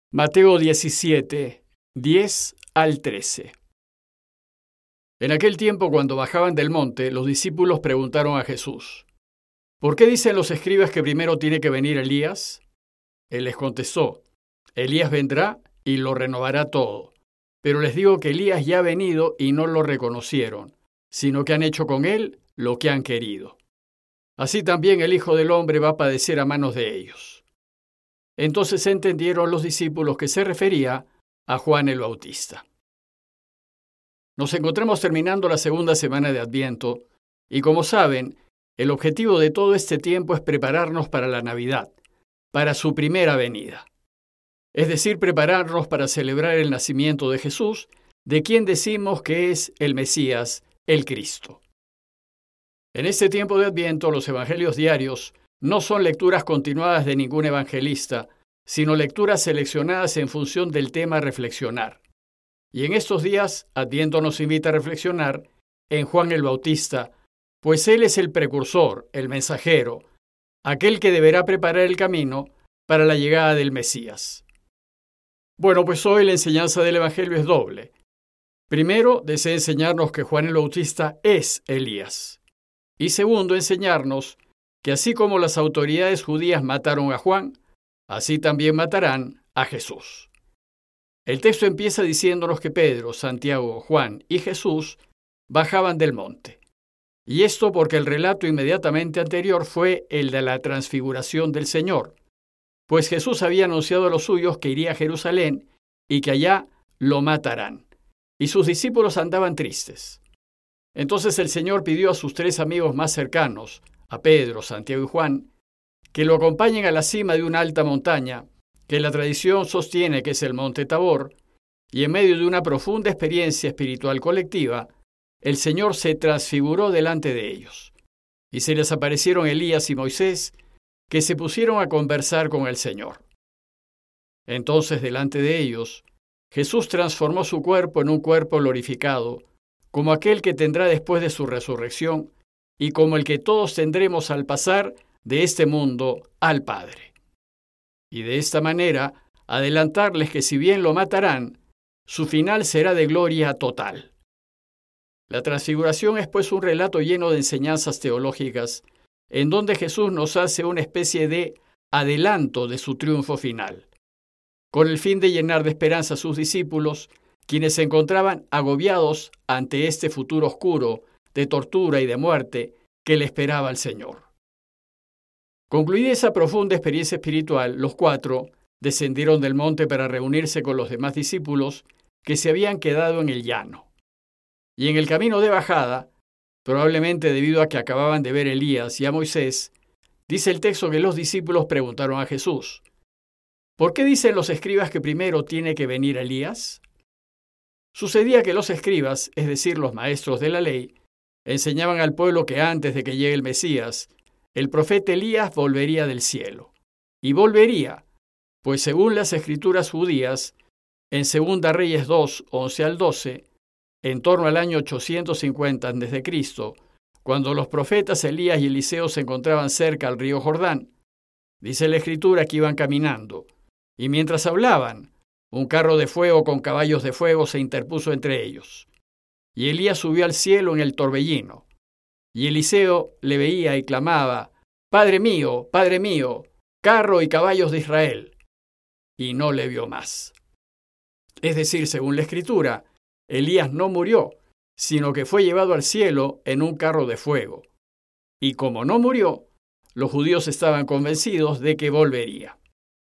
Mateo 17, 10 al 13. En aquel tiempo, cuando bajaban del monte, los discípulos preguntaron a Jesús: ¿Por qué dicen los escribas que primero tiene que venir Elías? Él les contestó: Elías vendrá y lo renovará todo. Pero les digo que Elías ya ha venido y no lo reconocieron, sino que han hecho con él lo que han querido. Así también el Hijo del Hombre va a padecer a manos de ellos. Entonces entendieron los discípulos que se refería a Juan el Bautista. Nos encontramos terminando la segunda semana de Adviento y, como saben, el objetivo de todo este tiempo es prepararnos para la Navidad, para su primera venida. Es decir, prepararnos para celebrar el nacimiento de Jesús, de quien decimos que es el Mesías, el Cristo. En este tiempo de Adviento, los evangelios diarios no son lecturas continuadas de ningún evangelista, sino lecturas seleccionadas en función del tema a reflexionar. Y en estos días, Adviento nos invita a reflexionar en Juan el Bautista, pues él es el precursor, el mensajero, aquel que deberá preparar el camino para la llegada del Mesías. Bueno, pues hoy la enseñanza del Evangelio es doble. Primero, desea enseñarnos que Juan el Bautista es Elías. Y segundo, enseñarnos que así como las autoridades judías mataron a Juan, así también matarán a Jesús. El texto empieza diciéndonos que Pedro, Santiago, Juan y Jesús bajaban del monte. Y esto porque el relato inmediatamente anterior fue el de la transfiguración del Señor, pues Jesús había anunciado a los suyos que iría a Jerusalén y que allá lo matarán. Y sus discípulos andaban tristes. Entonces el Señor pidió a sus tres amigos más cercanos, a Pedro, Santiago y Juan, que lo acompañen a la cima de una alta montaña, que la tradición sostiene que es el Monte Tabor, y en medio de una profunda experiencia espiritual colectiva, el Señor se transfiguró delante de ellos, y se les aparecieron Elías y Moisés, que se pusieron a conversar con el Señor. Entonces, delante de ellos, Jesús transformó su cuerpo en un cuerpo glorificado, como aquel que tendrá después de su resurrección, y como el que todos tendremos al pasar de este mundo al Padre. Y de esta manera, adelantarles que si bien lo matarán, su final será de gloria total. La transfiguración es pues un relato lleno de enseñanzas teológicas, en donde Jesús nos hace una especie de adelanto de su triunfo final, con el fin de llenar de esperanza a sus discípulos, quienes se encontraban agobiados ante este futuro oscuro de tortura y de muerte que le esperaba al Señor. Concluida esa profunda experiencia espiritual, los cuatro descendieron del monte para reunirse con los demás discípulos que se habían quedado en el llano. Y en el camino de bajada, probablemente debido a que acababan de ver a Elías y a Moisés, dice el texto que los discípulos preguntaron a Jesús: ¿Por qué dicen los escribas que primero tiene que venir Elías? Sucedía que los escribas, es decir, los maestros de la ley, enseñaban al pueblo que antes de que llegue el Mesías, el profeta Elías volvería del cielo. Y volvería, pues según las escrituras judías, en 2 Reyes 2, 11 al 12, en torno al año 850 a.C., cuando los profetas Elías y Eliseo se encontraban cerca al río Jordán, dice la escritura que iban caminando, y mientras hablaban, un carro de fuego con caballos de fuego se interpuso entre ellos. Y Elías subió al cielo en el torbellino. Y Eliseo le veía y clamaba: Padre mío, carro y caballos de Israel. Y no le vio más. Es decir, según la escritura, Elías no murió, sino que fue llevado al cielo en un carro de fuego. Y como no murió, los judíos estaban convencidos de que volvería.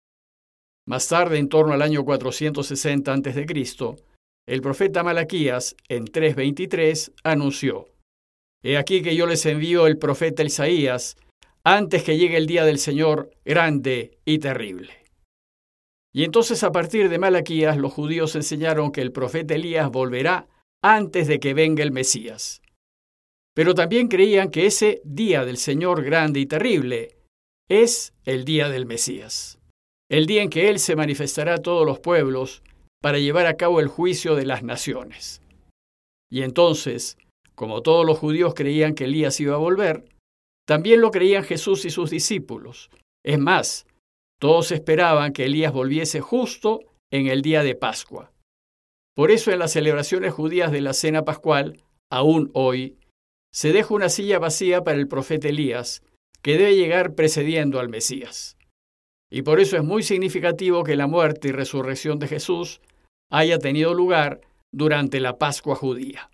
Más tarde, en torno al año 460 a.C., el profeta Malaquías, en 3:23, anunció: He aquí que yo les envío el profeta Isaías, antes que llegue el día del Señor grande y terrible. Y entonces, a partir de Malaquías, los judíos enseñaron que el profeta Elías volverá antes de que venga el Mesías. Pero también creían que ese día del Señor grande y terrible es el día del Mesías, el día en que Él se manifestará a todos los pueblos para llevar a cabo el juicio de las naciones. Y entonces, como todos los judíos creían que Elías iba a volver, también lo creían Jesús y sus discípulos. Es más, Todos esperaban que Elías volviese justo en el día de Pascua. Por eso en las celebraciones judías de la Cena Pascual, aún hoy, se deja una silla vacía para el profeta Elías, que debe llegar precediendo al Mesías. Y por eso es muy significativo que la muerte y resurrección de Jesús haya tenido lugar durante la Pascua judía.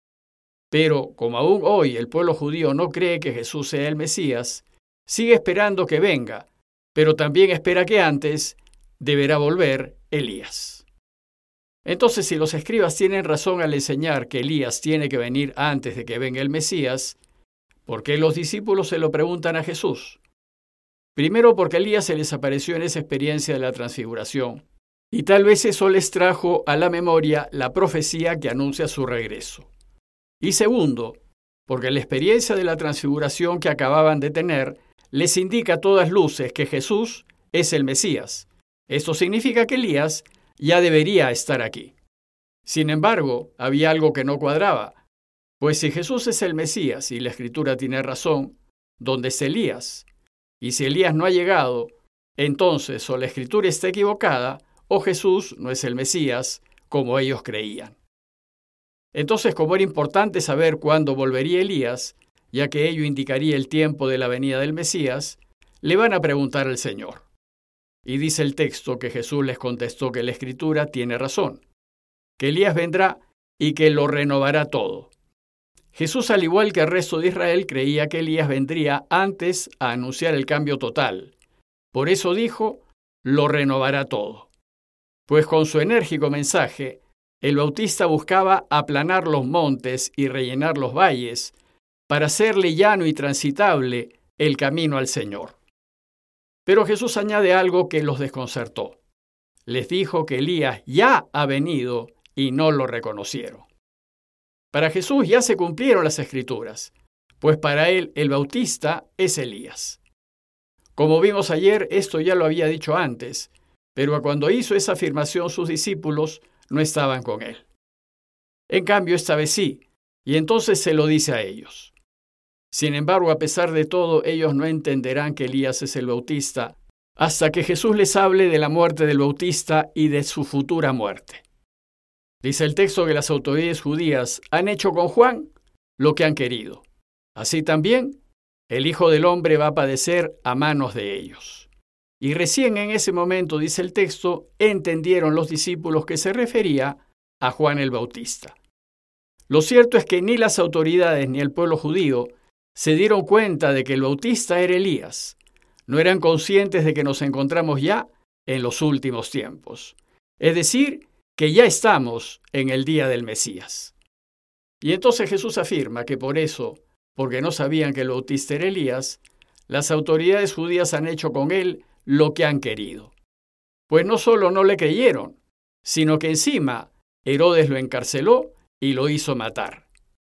Pero, como aún hoy el pueblo judío no cree que Jesús sea el Mesías, sigue esperando que venga, pero también espera que antes deberá volver Elías. Entonces, si los escribas tienen razón al enseñar que Elías tiene que venir antes de que venga el Mesías, ¿por qué los discípulos se lo preguntan a Jesús? Primero, porque Elías se les apareció en esa experiencia de la transfiguración, y tal vez eso les trajo a la memoria la profecía que anuncia su regreso. Y segundo, porque la experiencia de la transfiguración que acababan de tener les indica a todas luces que Jesús es el Mesías. Esto significa que Elías ya debería estar aquí. Sin embargo, había algo que no cuadraba, pues si Jesús es el Mesías y la Escritura tiene razón, ¿dónde está Elías? Y si Elías no ha llegado, entonces o la Escritura está equivocada o Jesús no es el Mesías como ellos creían. Entonces, como era importante saber cuándo volvería Elías, ya que ello indicaría el tiempo de la venida del Mesías, le van a preguntar al Señor. Y dice el texto que Jesús les contestó que la Escritura tiene razón, que Elías vendrá y que lo renovará todo. Jesús, al igual que el resto de Israel, creía que Elías vendría antes a anunciar el cambio total. Por eso dijo, lo renovará todo. Pues con su enérgico mensaje, el Bautista buscaba aplanar los montes y rellenar los valles para hacerle llano y transitable el camino al Señor. Pero Jesús añade algo que los desconcertó. Les dijo que Elías ya ha venido y no lo reconocieron. Para Jesús ya se cumplieron las Escrituras, pues para él el Bautista es Elías. Como vimos ayer, esto ya lo había dicho antes, pero cuando hizo esa afirmación sus discípulos no estaban con él. En cambio, esta vez sí, y entonces se lo dice a ellos. Sin embargo, a pesar de todo, ellos no entenderán que Elías es el Bautista hasta que Jesús les hable de la muerte del Bautista y de su futura muerte. Dice el texto que las autoridades judías han hecho con Juan lo que han querido. Así también, el Hijo del Hombre va a padecer a manos de ellos. Y recién en ese momento, dice el texto, entendieron los discípulos que se refería a Juan el Bautista. Lo cierto es que ni las autoridades ni el pueblo judío se dieron cuenta de que el Bautista era Elías. No eran conscientes de que nos encontramos ya en los últimos tiempos. Es decir, que ya estamos en el día del Mesías. Y entonces Jesús afirma que por eso, porque no sabían que el Bautista era Elías, las autoridades judías han hecho con él lo que han querido. Pues no solo no le creyeron, sino que encima Herodes lo encarceló y lo hizo matar.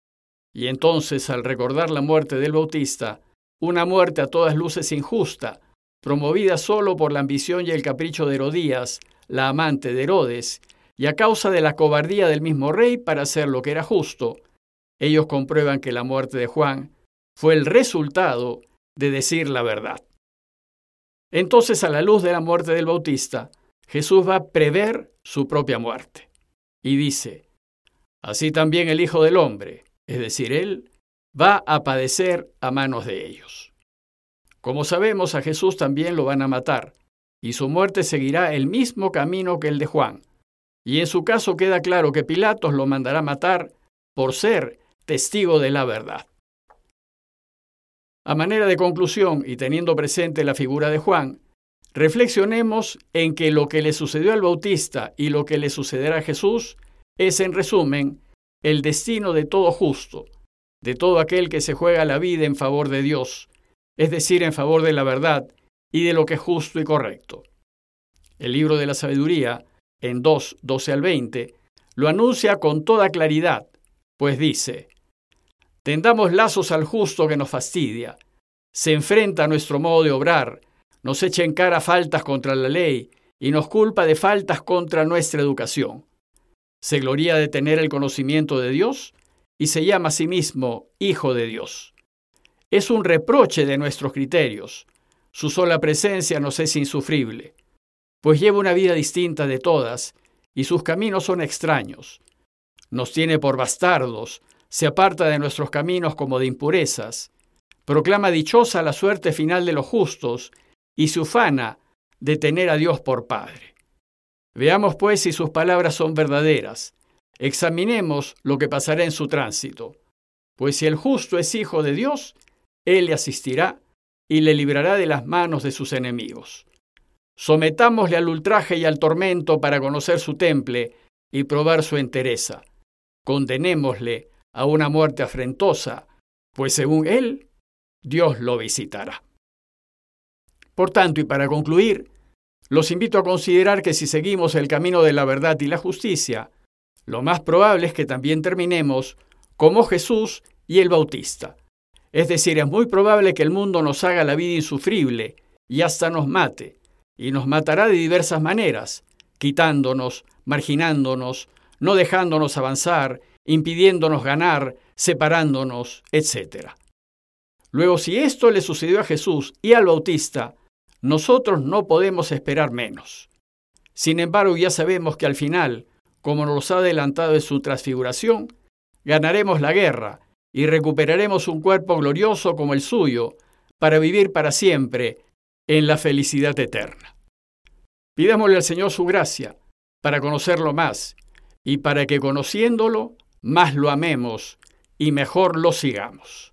Y entonces, al recordar la muerte del Bautista, una muerte a todas luces injusta, promovida solo por la ambición y el capricho de Herodías, la amante de Herodes, y a causa de la cobardía del mismo rey para hacer lo que era justo, ellos comprueban que la muerte de Juan fue el resultado de decir la verdad. Entonces, a la luz de la muerte del Bautista, Jesús va a prever su propia muerte. Y dice, así también el Hijo del Hombre, es decir, él, va a padecer a manos de ellos. Como sabemos, a Jesús también lo van a matar, y su muerte seguirá el mismo camino que el de Juan. Y en su caso queda claro que Pilatos lo mandará matar por ser testigo de la verdad. A manera de conclusión, y teniendo presente la figura de Juan, reflexionemos en que lo que le sucedió al Bautista y lo que le sucederá a Jesús es, en resumen, el destino de todo justo, de todo aquel que se juega la vida en favor de Dios, es decir, en favor de la verdad y de lo que es justo y correcto. El libro de la sabiduría, en 2:12 al 20, lo anuncia con toda claridad, pues dice, tendamos lazos al justo que nos fastidia, se enfrenta a nuestro modo de obrar, nos echa en cara faltas contra la ley y nos culpa de faltas contra nuestra educación. Se gloría de tener el conocimiento de Dios y se llama a sí mismo Hijo de Dios. Es un reproche de nuestros criterios, Su sola presencia nos es insufrible, pues lleva una vida distinta de todas y sus caminos son extraños. Nos tiene por bastardos, se aparta de nuestros caminos como de impurezas, proclama dichosa la suerte final de los justos y se ufana de tener a Dios por Padre. Veamos pues si sus palabras son verdaderas. Examinemos lo que pasará en su tránsito. Pues si el justo es hijo de Dios, Él le asistirá y le librará de las manos de sus enemigos. Sometámosle al ultraje y al tormento para conocer su temple y probar su entereza. Condenémosle a una muerte afrentosa, pues según Él, Dios lo visitará. Por tanto, y para concluir, los invito a considerar que si seguimos el camino de la verdad y la justicia, lo más probable es que también terminemos como Jesús y el Bautista. Es decir, es muy probable que el mundo nos haga la vida insufrible y hasta nos mate, y nos matará de diversas maneras, quitándonos, marginándonos, no dejándonos avanzar, impidiéndonos ganar, separándonos, etc. Luego, si esto le sucedió a Jesús y al Bautista, nosotros no podemos esperar menos. Sin embargo, ya sabemos que al final, como nos ha adelantado en su transfiguración, ganaremos la guerra y recuperaremos un cuerpo glorioso como el suyo para vivir para siempre en la felicidad eterna. Pidámosle al Señor su gracia para conocerlo más y para que conociéndolo, más lo amemos y mejor lo sigamos.